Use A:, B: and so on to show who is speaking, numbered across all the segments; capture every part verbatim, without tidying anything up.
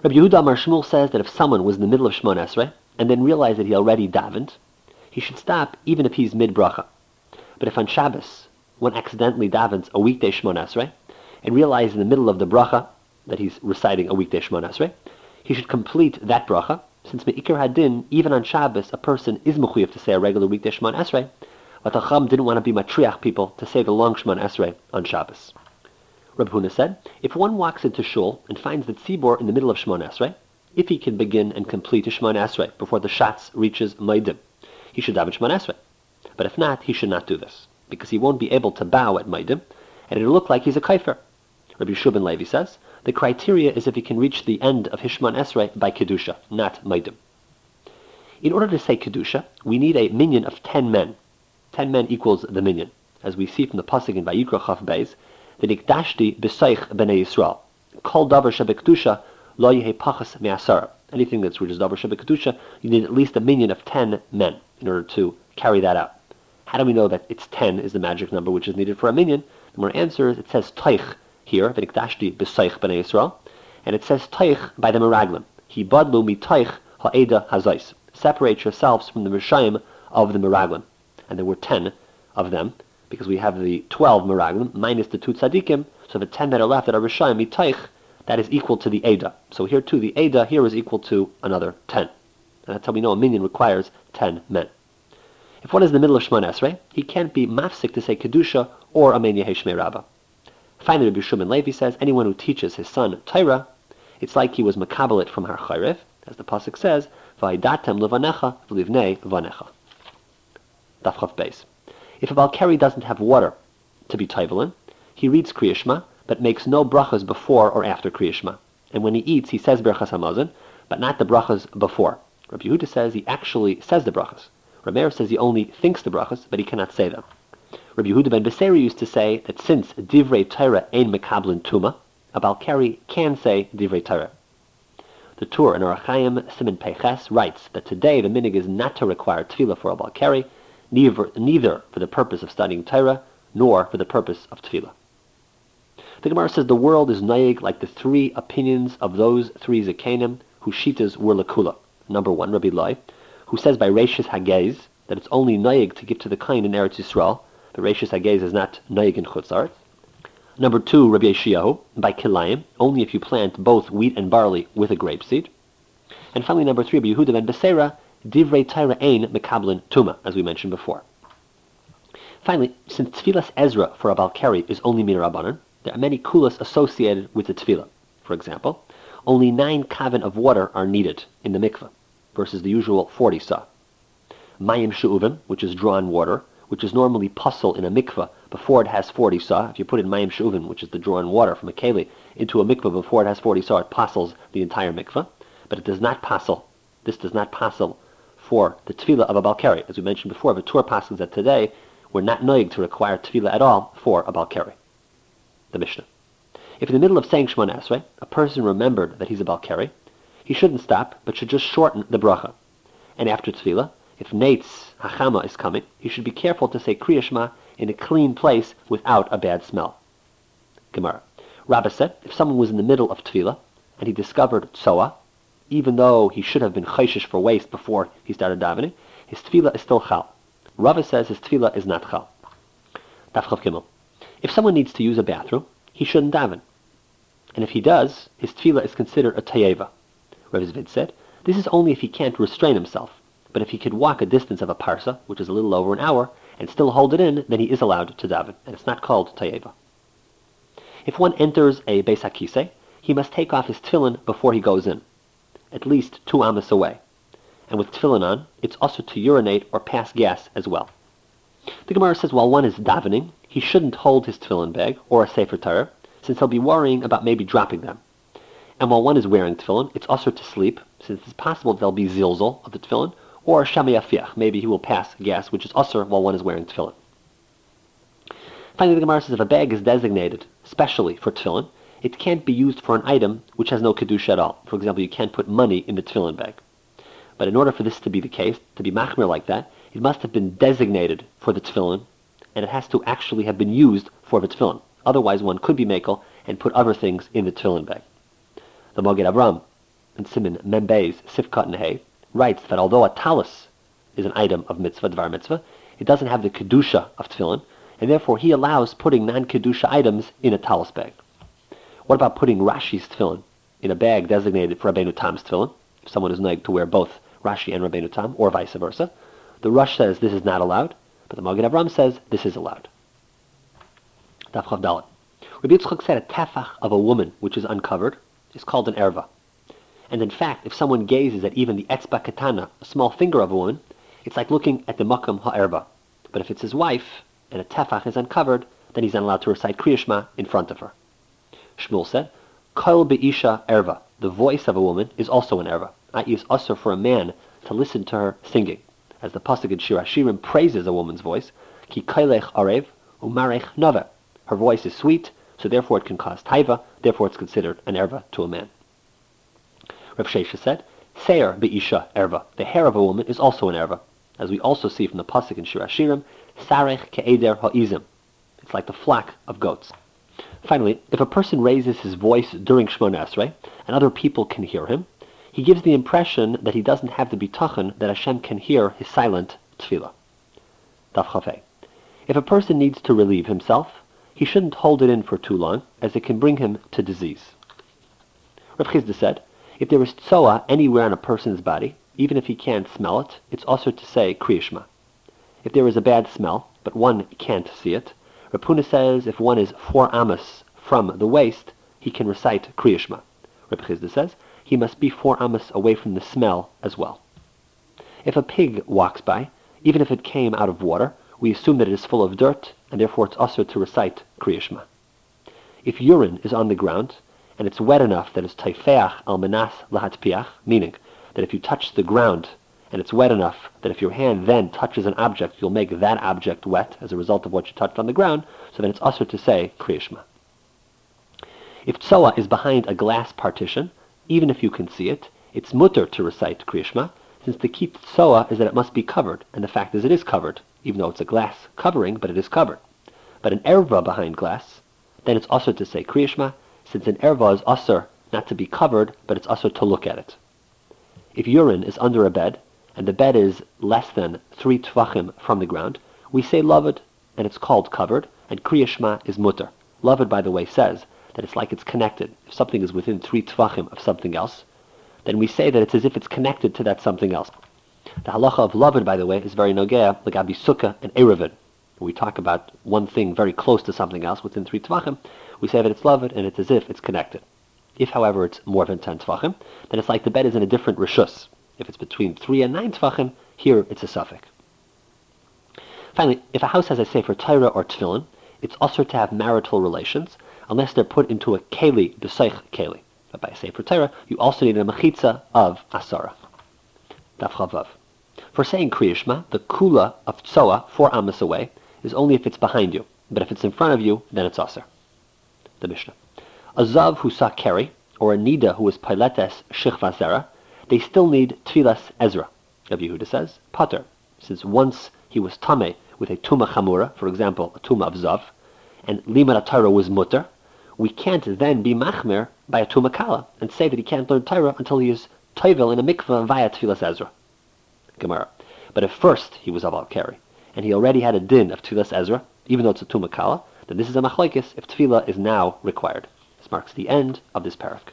A: Rabbi Yehuda Amar Shmuel says that if someone was in the middle of Shemona Esrei and then realized that he already davened, he should stop even if he's mid-bracha. But if on Shabbos one accidentally davens a weekday Shemona Esrei and realizes in the middle of the bracha that he's reciting a weekday Shemona Esrei, he should complete that bracha, since Me'ikar Hadin, even on Shabbos, a person is mechuyev to say a regular weekday Shemona Esrei, but the Chacham didn't want to be matriach people to say the long Shemona Esrei on Shabbos. Rabbi Huna said, if one walks into shul and finds the tzibor in the middle of Shemona Esrei, if he can begin and complete a Shemona Esrei before the Shatz reaches Maidim, he should daven Shemona Esrei. But if not, he should not do this, because he won't be able to bow at Maidim, and it'll look like he's a kaifer. Rabbi Yeshua ben Levi says, the criteria is if he can reach the end of his Shemona Esrei by Kedusha, not Maidim. In order to say Kedusha, we need a minyan of ten men. Ten men equals the minyan. As we see from the pasuk in Vayikra Chaf Beis, the Nikdashti b'soich b'nei Yisrael. Kol davar shebekdusha lo yehe pachas me'asara. Anything that's which is davar shebekdusha, you need at least a minyan of ten men in order to carry that out. How do we know that it's ten is the magic number which is needed for a minyan? The more answer is it says toich here, v'nikdashti b'soich b'nei Yisrael, and it says toich by the meraglim. Hi badlu mi toich ha'eda hazais. Separate yourselves from the rishayim of the meraglim. And there were ten of them, because we have the twelve meraglim minus the two tzadikim, so the ten that are left that are rishayim mi toich, that is equal to the eda. So here too, the eda here is equal to another ten. And that's how we know a minyan requires ten men. If one is in the middle of Shemona Esrei, he can't be mafsik to say Kedusha or Amen Yehei Shmei Rabbah. Finally, Rabbi Shimon Levi says, anyone who teaches his son Torah, it's like he was makabelit from Har Chayrev, as the pasuk says, V'aidatem levanecha v'livnei vanecha. Daf Chav Beis. If a Balkari doesn't have water to be Taivalin, he reads Kriya Shema, but makes no brachas before or after Kriya Shema. And when he eats, he says Berachas Hamazon, but not the brachas before. Rabbi Yehuda says he actually says the brachas. Rameir says he only thinks the brachas, but he cannot say them. Rabbi Yehuda ben Beseira used to say that since Divrei Torah ein mekablin tuma, a Balkari can say Divrei Torah. The Tur in Orach Chaim Siman Peiches writes that today the minig is not to require tefillah for a Balkari, neither, neither for the purpose of studying Torah, nor for the purpose of tefillah. The Gemara says the world is naig like the three opinions of those three Zekanim whose shitas were lakula. Number one, Rabbi Lai, who says by Reishis Hagez that it's only naig to give to the kain in Eretz Yisrael, but Reishis Hagez is not naig in Chutz Aretz. Number two, Rabbi Yeshiyahu, by Kilayim, only if you plant both wheat and barley with a grape seed. And finally, number three, Rabbi Yehuda ben Beseira, Divrei Torah ein mekablin tuma, as we mentioned before. Finally, since Tfilas Ezra for a Balkari is only min Rabbanan, there are many kulas associated with the tefillah. For example, only nine kavan of water are needed in the mikveh, versus the usual forty sa. Mayim she'uvim, which is drawn water, which is normally puzzle in a mikveh before it has forty sa. If you put in mayim she'uvim, which is the drawn water from a keli, into a mikveh before it has forty sa, it puzzles the entire mikveh. But it does not puzzle. This does not puzzle for the tefillah of a Balkari. As we mentioned before, the Torah passages that today we're not noig to require tefillah at all for a Balkari. The Mishnah. If in the middle of saying Shemona Esrei, a person remembered that he's a Balkari, he shouldn't stop, but should just shorten the bracha. And after tefillah, if Neitz Hachama is coming, he should be careful to say Kriya Shema in a clean place without a bad smell. Gemara. Rabbah said, if someone was in the middle of tefillah and he discovered tzoah, even though he should have been chayshish for waste before he started davening, his tefillah is still chal. Rabbah says his tefillah is not chal. Daf Chav Gimel. If someone needs to use a bathroom, he shouldn't daven. And if he does, his tefillah is considered a tayeva. Rav Zvid said, this is only if he can't restrain himself. But if he could walk a distance of a parsa, which is a little over an hour, and still hold it in, then he is allowed to daven, and it's not called tayeva. If one enters a Beis HaKisei, he must take off his tefillin before he goes in, at least two amas away. And with tefillin on, it's also to urinate or pass gas as well. The Gemara says while one is davening, he shouldn't hold his tefillin bag or a sefer Torah, since he'll be worrying about maybe dropping them. And while one is wearing tefillin, it's also to sleep, since it's possible there'll be zilzal of the tefillin, or shami afiach, maybe he will pass gas, which is also while one is wearing tefillin. Finally, the Gemara says if a bag is designated specially for tefillin, it can't be used for an item which has no kedusha at all. For example, you can't put money in the tefillin bag. But in order for this to be the case, to be machmir like that, it must have been designated for the tefillin, and it has to actually have been used for the tefillin. Otherwise, one could be makel and put other things in the tefillin bag. The Moged Avram in Siman Membeis Sifkat Nehei, writes that although a talis is an item of mitzvah, dvar mitzvah, it doesn't have the kedusha of tefillin, and therefore he allows putting non-kedusha items in a talis bag. What about putting Rashi's tefillin in a bag designated for Rabbeinu Tam's tefillin, if someone is nagged to wear both Rashi and Rabbeinu Tam, or vice versa? The Rush says this is not allowed, but the Magen Avram says this is allowed. Daf Chav Dalet. Rabbi Yitzchak said a tefach of a woman which is uncovered is called an erva. And in fact, if someone gazes at even the etzba katana, a small finger of a woman, it's like looking at the makam ha'erva. But if it's his wife, and a tefach is uncovered, then he's not allowed to recite Kriya Shema in front of her. Shmuel said, Kol be'isha erva, the voice of a woman is also an erva, that is usher for a man to listen to her singing. As the pasuk in Shir Hashirim praises a woman's voice, Ki kailech arev umarech nove. Her voice is sweet, so therefore it can cause taiva, therefore it's considered an erva to a man. Rav Shesha said, Seir be'isha erva, the hair of a woman is also an erva, as we also see from the pasuk in Shir Hashirim, Sarech ke'eder ha'izim. It's like the flock of goats. Finally, if a person raises his voice during Shemona Esrei, and other people can hear him, he gives the impression that he doesn't have the bitachon that Hashem can hear his silent tefillah. Daf Chafei. If a person needs to relieve himself, he shouldn't hold it in for too long, as it can bring him to disease. Rav Chizda said, if there is tzoa anywhere on a person's body, even if he can't smell it, it's also to say Kriya Shema. If there is a bad smell, but one can't see it, Rav Huna says if one is four amos from the waist, he can recite Kriya Shema. Rav Chizda says he must be four amos away from the smell as well. If a pig walks by, even if it came out of water, we assume that it is full of dirt, and therefore it's also to recite Kriya Shema. If urine is on the ground, and it's wet enough that it's taifeach al menas lahatpiach, meaning that if you touch the ground and it's wet enough that if your hand then touches an object, you'll make that object wet as a result of what you touched on the ground, so then it's usher to say Kriya Shema. If tzoa is behind a glass partition, even if you can see it, it's mutter to recite Kriya Shema, since the key to tzoa is that it must be covered, and the fact is it is covered, even though it's a glass covering, but it is covered. But an erva behind glass, then it's usher to say Kriya Shema, since an erva is usher not to be covered, but it's usher to look at it. If urine is under a bed, and the bed is less than three tvachim from the ground, we say lavud, and it's called covered, and Kriya Shema is mutter. Lavud, by the way, says that it's like it's connected. If something is within three tvachim of something else, then we say that it's as if it's connected to that something else. The halacha of lavud, by the way, is very nogea, like abi sukkah and erevin. When we talk about one thing very close to something else within three tvachim, we say that it's lavud, and it's as if it's connected. If, however, it's more than ten tvachim, then it's like the bed is in a different rishus. If it's between three and nine tvachim, here it's a suffix. Finally, if a house has a sefer Torah or tefillin, it's also to have marital relations, unless they're put into a keli, b'seich keli. But by a sefer Torah, you also need a mechitza of asara. Daf Chavav. For saying Kriya Shema, the kula of tzoa, four amos away, is only if it's behind you. But if it's in front of you, then it's aser. The Mishnah. A zav who saw keri, or a nida who was piletes shichva zera, they still need tfilas Ezra. Rabbi Yehuda says, pater, since once he was tameh with a tuma chamura, for example, a tuma of zav, and limud Torah was mutter, we can't then be machmer by a tuma kala and say that he can't learn Torah until he is toivel in a mikveh via tfilas Ezra. Gemara. But if first he was aval keri, and he already had a din of tfilas Ezra, even though it's a tuma kala, then this is a machlokes if tefillah is now required. This marks the end of this parak.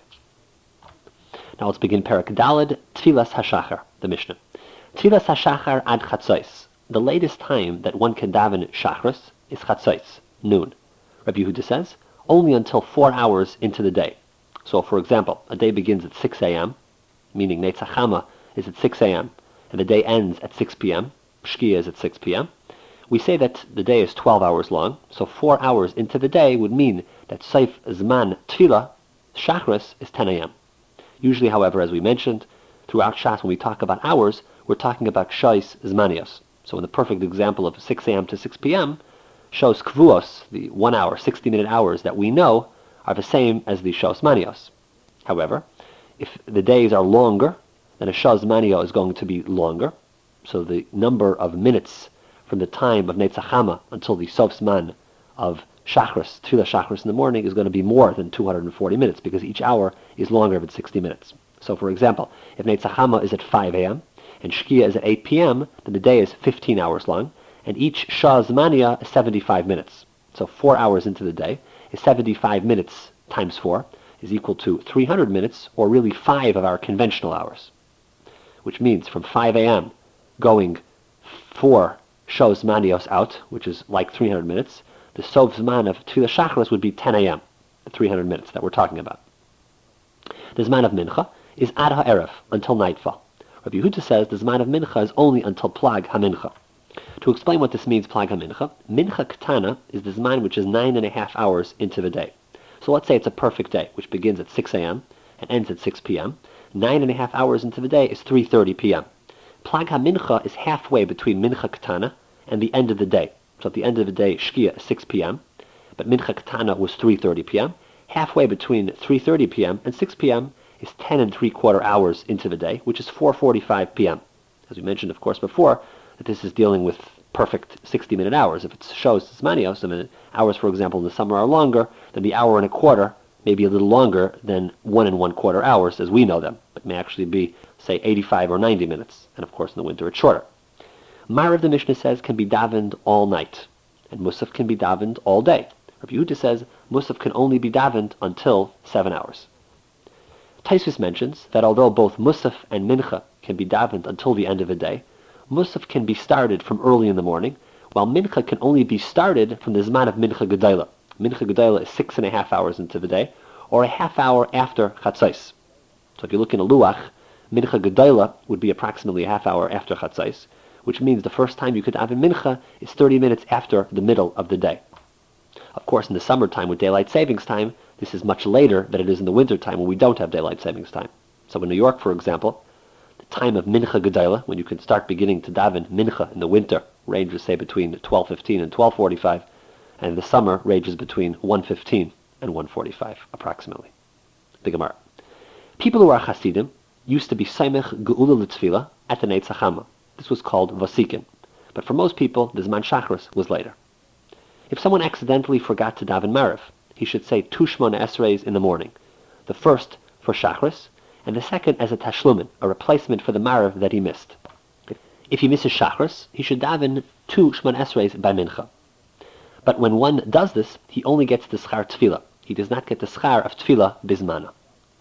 A: Now let's begin Parak Daled, Tfilas HaShachar, the Mishnah. Tfilas HaShachar ad Chatzos. The latest time that one can daven Shachris is Chatzos, noon. Rabbi Yehuda says, only until four hours into the day. So, for example, a day begins at six a.m., meaning Netzach Hama is at six a.m., and the day ends at six p.m., Shkia is at six p.m. We say that the day is twelve hours long, so four hours into the day would mean that Seif Zman Tfilah, Shachris, is ten a.m. Usually, however, as we mentioned, throughout Shas, when we talk about hours, we're talking about Shais Zmanios. So in the perfect example of six a.m. to six p.m., Shos Kvuos, the one hour, sixty-minute hours that we know, are the same as the Shos Manios. However, if the days are longer, then a Shos Manio is going to be longer. So the number of minutes from the time of Netzach Hama until the Sof Zman of Shachris, Tfilah Shachris in the morning, is going to be more than two hundred forty minutes, because each hour is longer than sixty minutes. So for example, if Netzachama is at five a.m. and Shkia is at eight p.m., then the day is fifteen hours long, and each Shah Zmania is seventy-five minutes. So four hours into the day is seventy-five minutes times four is equal to three hundred minutes, or really five of our conventional hours. Which means from five a.m. going four Shah Zmanios out, which is like three hundred minutes, the Sov Zman of Tfilah Shacharis would be ten a.m., the three hundred minutes that we're talking about. The Zman of Mincha is Ad HaErev, until nightfall. Rabbi Yehuda says the Zman of Mincha is only until Plag HaMincha. To explain what this means, Plag HaMincha, Mincha Ketana is the Zman which is nine and a half hours into the day. So let's say it's a perfect day, which begins at six a.m. and ends at six p.m. Nine and a half hours into the day is three thirty p.m. Plag HaMincha is halfway between Mincha Ketana and the end of the day. So at the end of the day, Shkia is six p.m., but Mincha Ketana was three thirty p.m. Halfway between three thirty p.m. and six p.m. is ten and three quarter hours into the day, which is four forty-five p.m. As we mentioned, of course, before, that this is dealing with perfect sixty-minute hours. If it shows Zmanios, I mean, hours, for example, in the summer are longer, then the hour and a quarter may be a little longer than one and one quarter hours as we know them. It may actually be, say, eighty-five or ninety minutes. And of course, in the winter, it's shorter. Marav, the Mishnah says, can be davened all night, and Musaf can be davened all day. Rabbi Yehuda says Musaf can only be davened until seven hours. Taisus mentions that although both Musaf and Mincha can be davened until the end of the day, Musaf can be started from early in the morning, while Mincha can only be started from the Zman of Mincha Gedaila. Mincha Gedaila is six and a half hours into the day, or a half hour after Chatzais. So if you look in a Luach, Mincha Gedaila would be approximately a half hour after Chatzais, which means the first time you could daven Mincha is thirty minutes after the middle of the day. Of course, in the summertime with daylight savings time, this is much later than it is in the wintertime when we don't have daylight savings time. So in New York, for example, the time of Mincha Gedaila, when you can start beginning to daven Mincha in the winter, ranges, say, between twelve fifteen and twelve forty-five, and the summer ranges between one fifteen and one forty-five, approximately. The Gemara. People who are Hasidim used to be Saimech Geula L'Tfila at the Netzachama. This was called Vasikin. But for most people, the Zman Shachris was later. If someone accidentally forgot to daven Marav, he should say two Shmona Esreis in the morning. The first for Shachris, and the second as a Tashlumin, a replacement for the Marav that he missed. If he misses Shachris, he should daven two Shmona Esreis by Mincha. But when one does this, he only gets the Schar Tefillah. He does not get the Schar of Tefillah Bismana.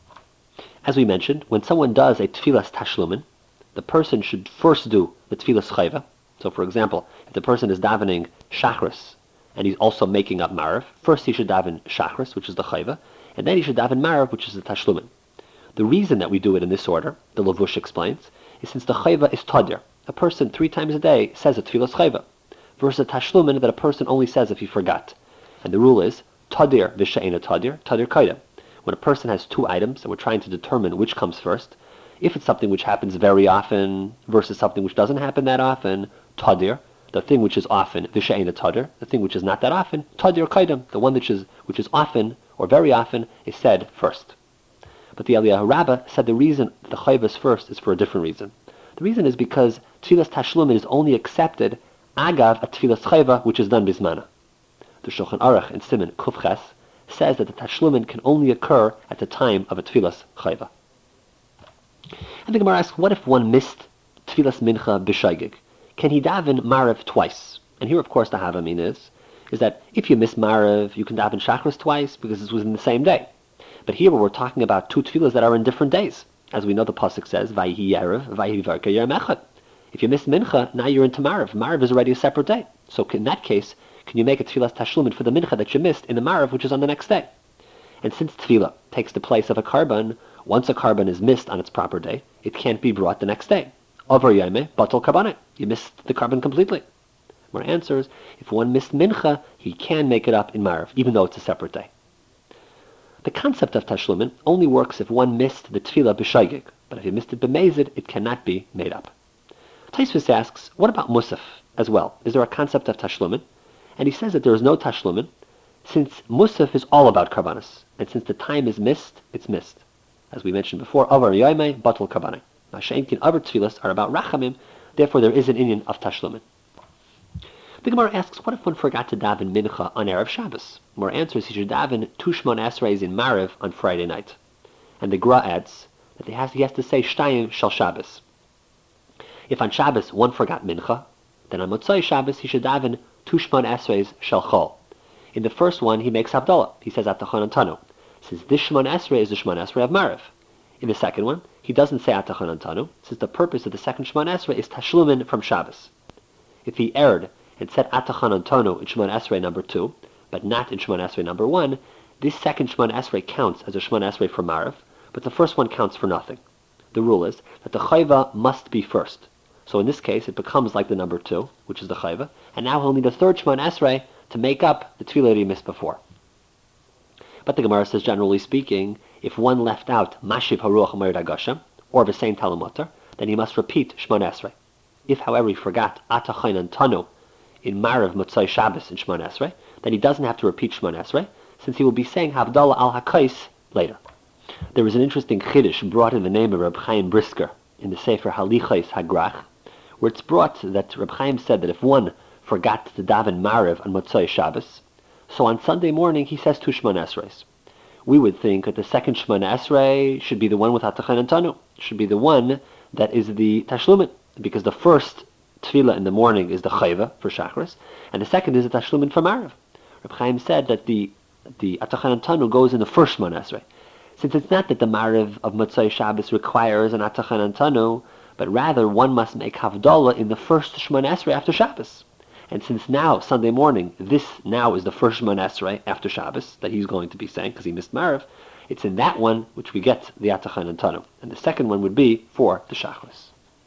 A: As we mentioned, when someone does a Tefillas Tashlumin, the person should first do the Tefillas Chayva. So for example, if the person is davening Shachris, and he's also making up Marav, first he should daven Shachris, which is the Chayva, and then he should daven Marav, which is the Tashlumin. The reason that we do it in this order, the Lavush explains, is since the Chayva is Tadir. A person three times a day says a Tefillas Chayva, versus a Tashlumin that a person only says if he forgot. And the rule is, Tadir v'she'ena Tadir, Tadir Kaidem. When a person has two items, and we're trying to determine which comes first, if it's something which happens very often versus something which doesn't happen that often, Tadir, the thing which is often, v'she'ena Tadir, the thing which is not that often, Tadir Kaidem, the one which is which is often or very often is said first. But the Eliyahu Rabbah said the reason the Chayva is first is for a different reason. The reason is because Tfilas Tashlumin is only accepted agav a Tfilas Chayva which is done bismana. The Shulchan Aruch in Siman Kuf Ches says that the Tashlumin can only occur at the time of a Tfilas Chayva. And the Gemara asks, what if one missed Tfilas Mincha b'shaygig? Can he daven Marav twice? And here, of course, the Havamin is, is that if you miss Marav, you can daven Shachris twice because this was in the same day. But here we're talking about two tefillas that are in different days. As we know, the pasuk says, Vayhi Yerev, Vayhi Varka Yom Echad. If you miss Mincha, now you're into Marav. Marav is already a separate day. So in that case, can you make a tefillas tashlumin for the Mincha that you missed in the Marav, which is on the next day? And since tefillah takes the place of a karban, once a karban is missed on its proper day, it can't be brought the next day. Over Yomeh, batal karbanet. You missed the karban completely. Our answer is, if one missed Mincha, he can make it up in Marav, even though it's a separate day. The concept of Tashlumin only works if one missed the Tefillah b'shaygig, but if you missed it b'mezid, it cannot be made up. Taisvis asks, what about Musaf as well? Is there a concept of Tashlumin? And he says that there is no Tashlumin, since Musaf is all about Karbanis, and since the time is missed, it's missed. As we mentioned before, Avar Yoimei, Batal Karbanih. Now, Sheinkin other Tefillas are about Rachamim, therefore there is an inyan of Tashlumin. The Gemara asks, what if one forgot to daven Mincha on Erev Shabbos? More answers, he should daven two Shmona Esreis in Mariv on Friday night. And the Gra adds, that he has, he has to say Shtayim Shal Shabbos. If on Shabbos one forgot Mincha, then on Motzai Shabbos he should daven two Shmon Esreis Shel Chol. In the first one he makes Havdalah. He says Atachon Antanu. Says this Shmon Esrei is the Shmon Esrei of Mariv. In the second one, he doesn't say Atachon Antanu, since the purpose of the second Shmon Esrei is Tashlumin from Shabbos. If he erred and said Atachon Antanu in Shmon Esrei number two, but not in Shmon Esrei number one, this second Shmon Esrei counts as a Shmon Esrei for Mariv, but the first one counts for nothing. The rule is that the Chayva must be first. So in this case, it becomes like the number two, which is the Chayva, and now he'll need a third Shmon Esrei to make up the tefillah that he missed before. But the Gemara says, generally speaking, if one left out Mashiv Haruach Merid Agashem, or V'sein Talamotar, then he must repeat Shmon Esrei. If, however, he forgot Atachon Antanu in Mariv Motzai Shabbos in Shmon Esrei, then he doesn't have to repeat Shmon Esrei, since he will be saying Havdalah al Hakais later. There is an interesting chiddush brought in the name of Reb Chaim Brisker in the Sefer Halichos Hagrach, where it's brought that Reb Chaim said that if one forgot to daven Mariv on Motzai Shabbos, so on Sunday morning he says two Shmon Esreis. We would think that the second Shmon Esrei should be the one with Atachon Antanu, should be the one that is the Tashlumin, because the first tefillah in the morning is the Chayva for Shachris, and the second is the Tashlumin for Mariv. Reb Chaim said that the the Atachon Antanu goes in the first Shmon Esrei, since it's not that the Mariv of Motzai Shabbos requires an Atachon Antanu, but rather one must make Havdalah in the first Shmon Esrei after Shabbos. And since now, Sunday morning, this now is the first Shmon Esrei after Shabbos that he's going to be saying, because he missed Mariv, it's in that one which we get the Atachon Antanu. And the second one would be for the Shachris.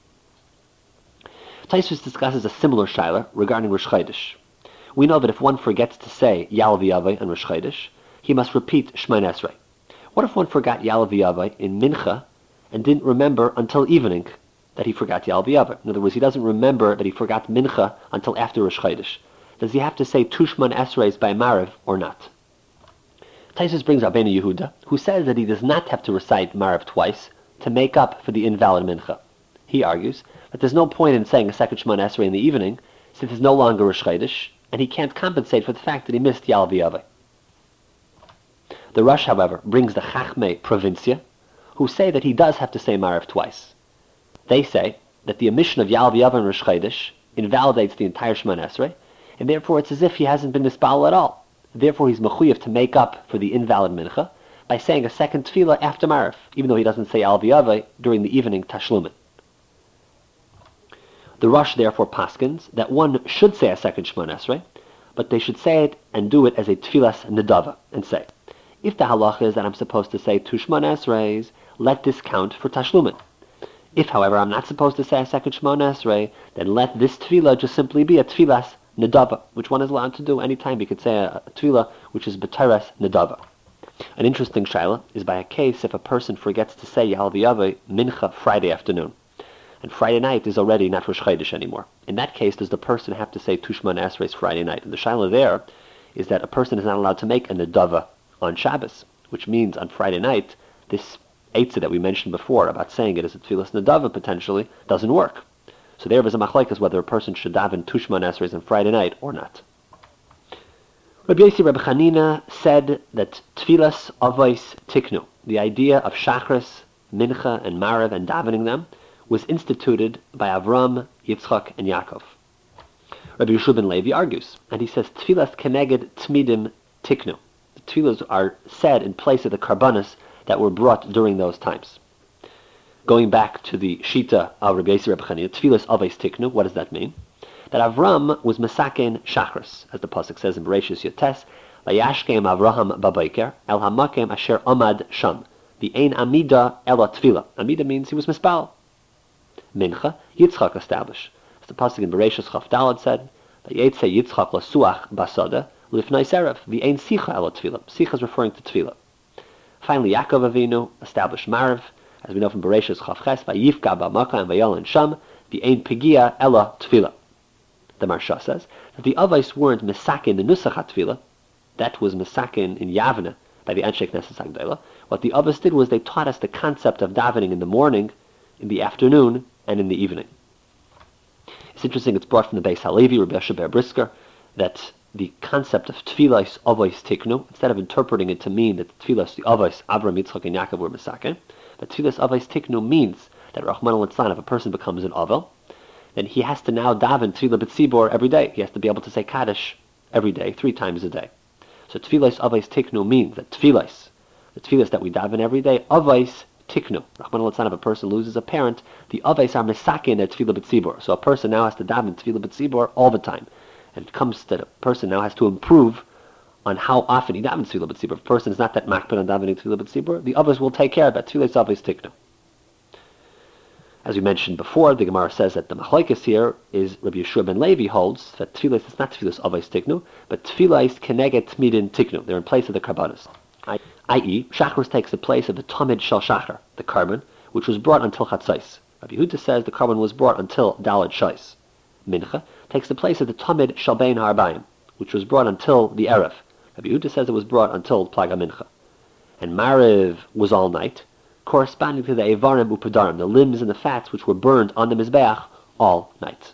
A: Tosfos discusses a similar shaila regarding Rosh Chodesh. We know that if one forgets to say Yal V'Yavai on Rosh Chodesh, he must repeat Shmon Esrei. What if one forgot Yal V'Yavai in Mincha and didn't remember until evening that he forgot Yal V'Yavai? In other words, he doesn't remember that he forgot Mincha until after Rosh Chodesh. Does he have to say two Shmon Esreis by Mariv or not? Tosfos brings Rabbeinu Yehuda, who says that he does not have to recite Mariv twice to make up for the invalid Mincha. He argues that there's no point in saying a second Shmon Esrei in the evening, since it's no longer Rosh Chodesh, and he can't compensate for the fact that he missed Yal V'Yavai. The Rosh, however, brings the Chachmei Provincia, who say that he does have to say Mariv twice. They say that the omission of Yal V'Yavai and Rosh Chodesh invalidates the entire Shemon Esrei, and therefore it's as if he hasn't been mispalel at all. Therefore he's mechuyev to make up for the invalid mincha by saying a second tefillah after Mariv, even though he doesn't say Yal V'Yavai during the evening Tashlumin. The Rosh therefore paskins that one should say a second Shemon Esrei, but they should say it and do it as a tefillas nedava, and say, if the halacha is that I'm supposed to say two Shemon Esreis, let this count for Tashlumin. If, however, I'm not supposed to say a second Shemon Esrei, then let this tefillah just simply be a tefillas nedava, which one is allowed to do anytime. You could say a, a tefillah which is b'teiras nedava. An interesting shaila is by a case if a person forgets to say Yal V'Yavai mincha Friday afternoon, and Friday night is already not Rosh Chodesh anymore. In that case, does the person have to say two Shemon Esreis Friday night? And the shaila there is that a person is not allowed to make a nedava on Shabbos, which means on Friday night, this eitzah that we mentioned before about saying it as a tefillas nedava potentially doesn't work. So there is a machlekes whether a person should daven two Shemon Esreis on Friday night or not. Rabbi Yossi Rabbi Chanina said that tefillas avos tiknu, the idea of shachris, mincha, and mariv and davening them, was instituted by Avram, Yitzchak, and Yaakov. Rabbi Yeshua ben Levi argues, and he says tefillas keneged tmidim tiknu. The tefillas are said in place of the karbanos that were brought during those times. Going back to the shita of Rabbi Yossi Rabbi Chanina, tefillas avos tiknu, what does that mean? That Avram was mesaken shachris, as the pasuk says in Bereshis Yotes, Vayashkem Avraham babayker el hamakem asher amad sham, the ein amida ela tefillah. Amida means he was mispal. Mincha, Yitzchak established. As the pasuk in Bereshis Chaf Dalad said, Vayetze Yitzchak lasuach basada lifnai serev, the ein sicha ela tefillah. Sicha is referring to tefillah. Finally, Yaakov Avinu established Mariv, as we know from Bereshis Chaf Ches, Vayifka ba'maka and Vayalan sham, the ein pigia ela tefillah. The Marsha says that the Avos weren't mesakin the Nusach HaTfilah, that was mesakin in Yavna by the Anshe Knesset Agdela. What the Avos did was they taught us the concept of davening in the morning, in the afternoon, and in the evening. It's interesting, it's brought from the Beis Halevi, Rabbi Yosha ber Brisker, that the concept of Tfilas Avos Tiknu, instead of interpreting it to mean that the Tfilas, the Avos, Avraham, Yitzchak, and Yaakov were mesakin, But Tfilas Avos Tiknu means that Rahman al-Litzlan, if a person becomes an Avel, then he has to now daven Tfilah B'tzibor every day. He has to be able to say Kaddish every day, three times a day. So Tfilas Avos Tiknu means that Tfilas, the Tfilas that we daven every day, Avos Tiknu. Rahman al-Litzlan, if a person loses a parent, the Avos are Mesakin at Tfilah B'tzibor. So a person now has to daven Tfilah B'tzibor all the time. And it comes that a person now has to improve on how often he davens Tfilah B'tzibor. If a person is not that makpid on davening Tfilah B'tzibor, the others will take care of that. Tfilas Avos Tiknu. As we mentioned before, the Gemara says that the machlokes here is Rabbi Yeshua ben Levi holds that Tfilas is not Tfilas Avos Tiknu, but Tfilas Keneget Tmidin Tiknu. They're in place of the Karbanos. that is, Shachris takes the place of the Tamid Shal Shachar, the carbon, which was brought until Chatzais. Rabbi Yehuda says the carbon was brought until Dalad Shais. Mincha takes the place of the Tamid Shal Bein Harbayim, which was brought until the Erev. Rabbi Yehuda says it was brought until Plaga Mincha. And Mariv was all night, corresponding to the Evarim Upadarim, the limbs and the fats which were burned on the Mizbeach all night.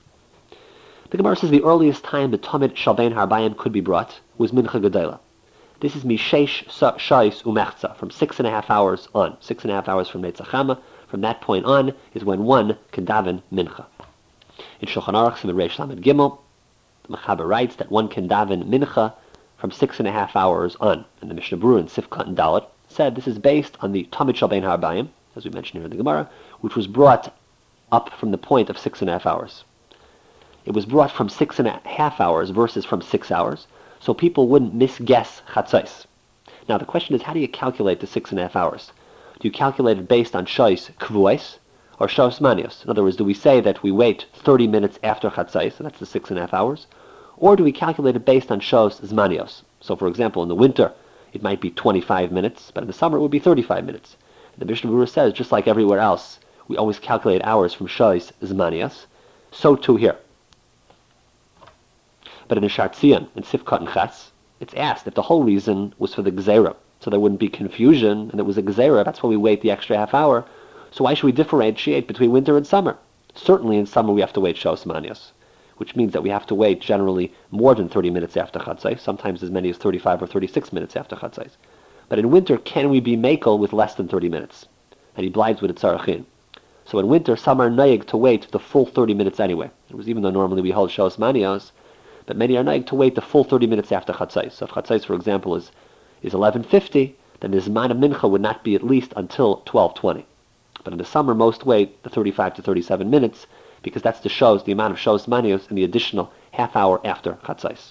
A: The Gemara says the earliest time the Tamid Shal Bein Harbayim could be brought was Mincha Gedaila. This is Mishesh Shais Umechza, from six and a half hours on. Six and a half hours from Netzachama. From that point on is when one can daven Mincha. In Shulchan Aruch, Siman Reish Lamed Gimel, the Mechaber writes that one can daven Mincha from six and a half hours on. And the Mishnah Berurah in Sifkat and Dalet said this is based on the Tamid Shal Bein Harbayim, as we mentioned here in the Gemara, which was brought up from the point of six and a half hours. It was brought from six and a half hours versus from six hours, so people wouldn't misguess Chatzais. Now the question is, how do you calculate the six and a half hours? Do you calculate it based on Shais Kvuais or Shais Manios? In other words, do we say that we wait thirty minutes after Chatzais, and that's the six and a half hours? Or do we calculate it based on Shais Zmanios? So for example, in the winter, it might be twenty-five minutes, but in the summer it would be thirty-five minutes. And the Mishnah Berurah says, just like everywhere else, we always calculate hours from Shais Zmanios, so too here. But in the Shartzion, in Sifkat and Ches, it's asked if the whole reason was for the Gzeira, so there wouldn't be confusion, and it was a Gzeira, that's why we wait the extra half hour. So why should we differentiate between winter and summer? Certainly in summer we have to wait Shos Manios, which means that we have to wait generally more than thirty minutes after Chatzais, sometimes as many as thirty-five or thirty-six minutes after Chatzais. But in winter, can we be Mekel with less than thirty minutes? And he blides with a Tzarachin. So in winter, some are naig to wait the full thirty minutes anyway. It was even though normally we hold Shos Manios, but many are naig to wait the full thirty minutes after Chatzais. So if Chatzais, for example, is, is eleven fifty, then the Zman of Mincha would not be at least until twelve twenty. But in the summer, most wait the thirty-five to thirty-seven minutes, because that's the shows, the amount of shows manios in the additional half hour after Chatzais.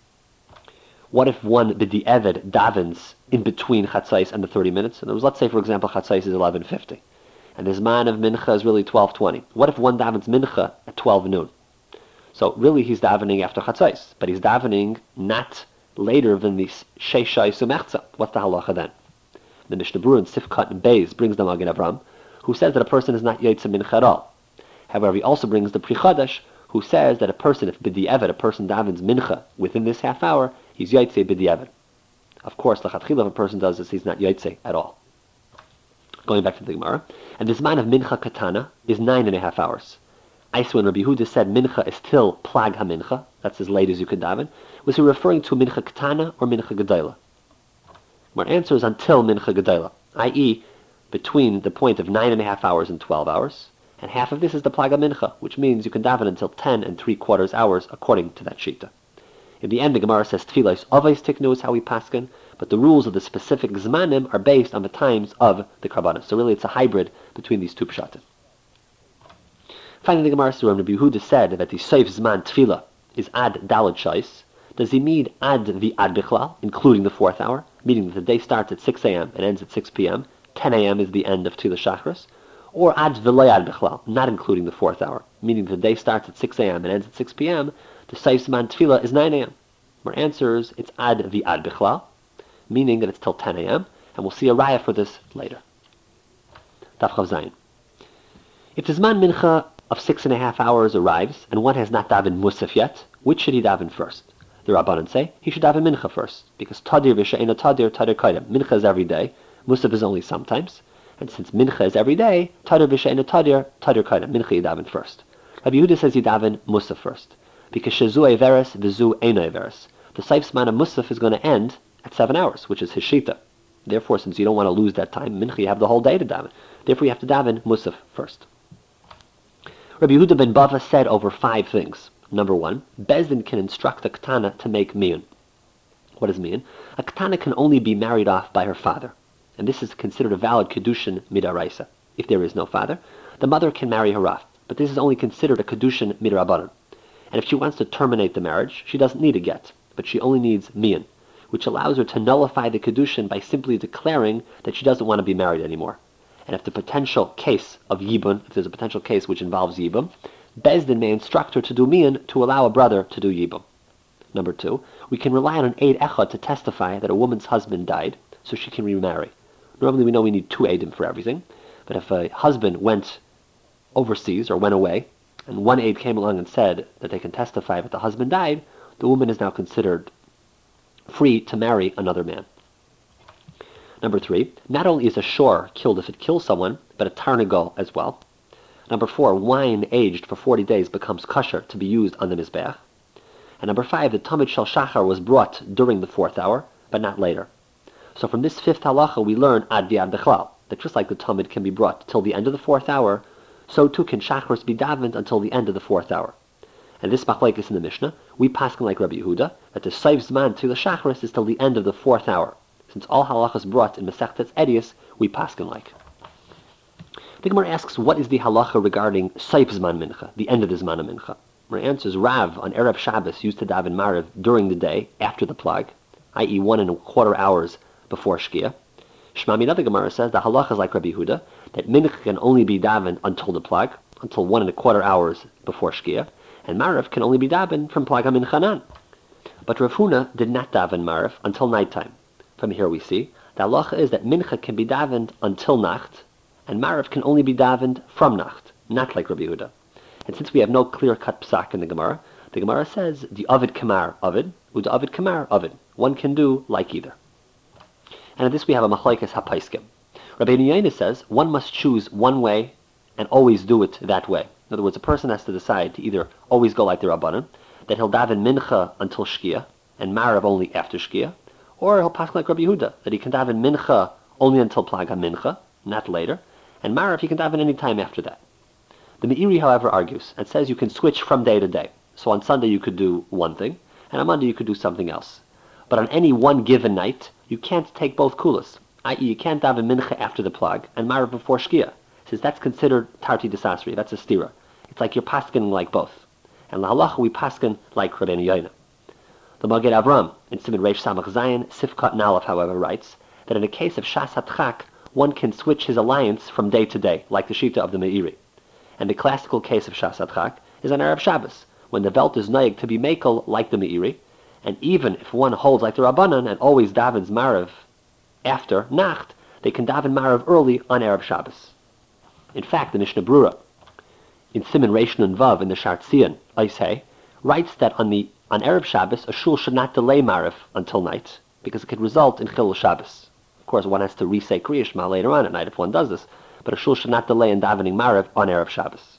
A: What if one b'di'eved davens in between Chatzais and the thirty minutes? In other words, let's say, for example, Chatzais is eleven fifty, and the Zman of Mincha is really twelve twenty. What if one davens Mincha at twelve noon? So really he's davening after Chatzais, but he's davening not later than the Sheishai Sumechza. What's the halacha then? The Mishnah Berurah in Sifkat and Beis brings the Magen Avram, who says that a person is not Yotze Mincha at all. However, he also brings the Pri Chadash, who says that a person, if b'di'eved, a person davens Mincha within this half hour, he's Yotze b'di'eved. Of course, l'chatchila, if a person does this, he's not Yotze at all. Going back to the Gemara, and this man of Mincha Katana is nine and a half hours. Ice when Rabbi Yehuda said Mincha is till Plag HaMincha, that's as late as you can daven, was he referring to Mincha Katana or Mincha Gedaila? Our answer is until Mincha Gedaila, that is, between the point of nine and a half hours and twelve hours, and half of this is the Plag HaMincha, which means you can daven until ten and three quarters hours according to that shita. In the end, the Gemara says Tfilos Avos Tiknu is how we paskin, but the rules of the specific Zmanim are based on the times of the Karbanos. So really it's a hybrid between these two pshatim. Finally, the Gemara says, Rabbi Yehuda said that the Seif Zman Tefillah is ad Dalad Shais. Does he mean ad the ad bichlal, including the fourth hour, meaning that the day starts at six a.m. and ends at six p.m., ten a.m. is the end of Tefillah Shachris, or ad v'lo ad bichlal, not including the fourth hour, meaning that the day starts at six a.m. and ends at six p.m., the Seif Zman Tefillah is nine a.m. Our answer is it's ad the ad bichlal, meaning that it's till ten a.m., and we'll see a raya for this later. Taf Chav Zayin. If the Zman Mincha of six and a half hours arrives, and one has not davened Musaf yet, which should he daven first? The Rabbanan say he should daven Mincha first, because Tadir v'she'ena Tadir, Tadir Kaidem. Mincha is every day, Musaf is only sometimes, and since Mincha is every day, Tadir v'she'ena Tadir, Tadir Kaidem. Mincha you daven first. Rabbi Yehuda says you daven Musaf first, because Shezu Everes v'zu Eina Everes. The Seif Zman of Musaf is going to end at seven hours, which is his shita. Therefore, since you don't want to lose that time, mincha, you have the whole day to daven. Therefore, you have to daven musaf first. Rabbi Yehuda ben Bava said over five things. Number one, Bezdin can instruct a ketana to make miyun. What does miyun? A ketana can only be married off by her father, and this is considered a valid kedushin midaraisa. If there is no father, the mother can marry her off, but this is only considered a kedushin midrabanan. And if she wants to terminate the marriage, she doesn't need a get, but she only needs miyun, which allows her to nullify the kedushin by simply declaring that she doesn't want to be married anymore. And if the potential case of yibum, if there's a potential case which involves yibum, Bezdin may instruct her to do miyun to allow a brother to do yibum. Number two, we can rely on an aid echad to testify that a woman's husband died, so she can remarry. Normally we know we need two aidim for everything, but if a husband went overseas or went away, and one aid came along and said that they can testify that the husband died, the woman is now considered free to marry another man. Number three, not only is a shor killed if it kills someone, but a tarnagol as well. Number four, wine aged for forty days becomes kosher to be used on the mizbeach. And number five, the Tamid Shel Shachar was brought during the fourth hour, but not later. So from this fifth halacha we learn ad v'ad bechlal, that just like the Tamid can be brought till the end of the fourth hour, so too can Shachars be davened until the end of the fourth hour. And this machlekes in the Mishnah, we paskin like Rabbi Yehuda, that the Seif Zman to the Shachris is till the end of the fourth hour. Since all halachas brought in Masechtas Edius, we paskin like. The Gemara asks, what is the halacha regarding Seif Zman Mincha, the end of the Zman Mincha? Our answer is Rav on Erev Shabbos used to daven Mariv during the day, after the plag, that is one and a quarter hours before Shkia. Shema Minad Gemara says the halacha is like Rabbi Yehuda, that Mincha can only be davened until the plag, until one and a quarter hours before Shkia, and Mariv can only be davened from Plag HaMinchanan. But Rav Huna did not daven Mariv until nighttime. From here we see, the halacha is that Mincha can be davened until Nacht, and Mariv can only be davened from Nacht, not like Rabbi Yehuda. And since we have no clear-cut psak in the Gemara, the Gemara says, the Ovid Kamar Ovid, Uda Ovid Kamar Ovid. One can do like either. And in this we have a machlekes hapaiskim. Rabbi Yehuda says, one must choose one way and always do it that way. In other words, a person has to decide to either always go like the Rabbanan, that he'll daven Mincha until Shkia, and Mariv only after Shkia, or he'll pass like Rabbi Yehuda, that he can daven Mincha only until Plag HaMincha, not later, and Mariv he can daven any time after that. The Meiri, however, argues and says you can switch from day to day. So on Sunday you could do one thing, and on Monday you could do something else. But on any one given night, you can't take both kulas, that is you can't daven Mincha after the Plag, and Mariv before Shkia, since that's considered Tarti Desasri, that's a stira. It's like you're paskin like both. And la halacha we paskin like Rabbeinu Yoina. The Magid Avram, in Siman Reish Samach Zayin, Sifkat Nalef, however, writes that in a case of Shas HaTchak, one can switch his alliance from day to day, like the Shita of the Meiri. And the classical case of Shas HaTchak is on Erev Shabbos, when the Velt is noig to be mekel like the Meiri, and even if one holds like the Rabbanan and always davens Mariv after Nacht, they can daven Mariv early on Erev Shabbos. In fact, the Mishnah Brura, in Siman Reish Nun Vav in the Shartzion, Eishei, writes that on the on Erev Shabbos, a shul should not delay Mariv until night, because it could result in Chilul Shabbos. Of course, one has to re-say Kriya Shema later on at night if one does this, but a shul should not delay in davening Mariv on Erev Shabbos.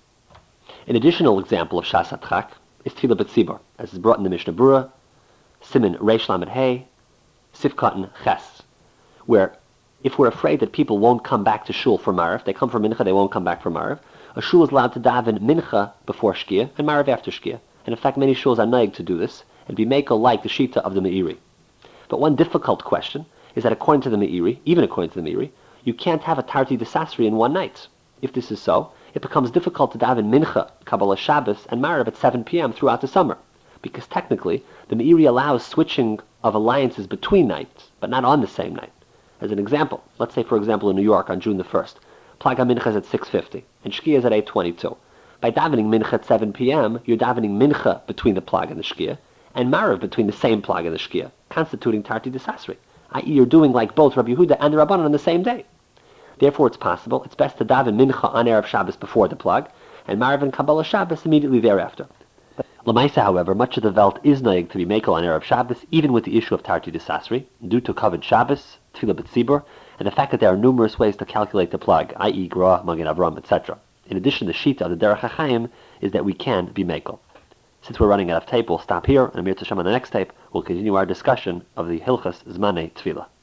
A: An additional example of Shas HaTchak is Tefillah B'tzibur, as is brought in the Mishnah Brura, Siman Reish Lamed Hey, Sifkatan Ches, where if we're afraid that people won't come back to shul for Mariv, they come for Mincha, they won't come back for Mariv, a shul is allowed to daven Mincha before Shkia and Mariv after Shkia. And in fact, many shuls are naig to do this and be mekel like the Shita of the Meiri. But one difficult question is that according to the Meiri, even according to the Meiri, you can't have a Tarti Desasri in one night. If this is so, it becomes difficult to daven Mincha, Kabbalah Shabbos, and Mariv at seven p.m. throughout the summer, because technically the Meiri allows switching of alliances between nights, but not on the same night. As an example, let's say for example in New York on June the first, Plag HaMincha is at six fifty, and Shkia is at eight twenty-two. By davening Mincha at seven p.m., you're davening Mincha between the Plag and the Shkia, and Mariv between the same Plag and the Shkia, constituting Tarti Desasri, that is you're doing like both Rabbi Yehuda and the Rabbanan on the same day. Therefore it's possible, it's best to daven Mincha on Erev Shabbos before the Plag, and Mariv and Kabbalah Shabbos immediately thereafter. Lamaisa, however, much of the Velt is naig to be mekel on Erev Shabbos, even with the issue of Tarti Desasri, due to Kavod Shabbos, Tefillah B'tzibur, and the fact that there are numerous ways to calculate the Plag, that is Gra, Magid Avram, et cetera. In addition, the Shita of the Derech HaChaim is that we can be mekel. Since we're running out of tape, we'll stop here, and Amir Tashem on the next tape, we'll continue our discussion of the Hilchas Zmanei Tefillah.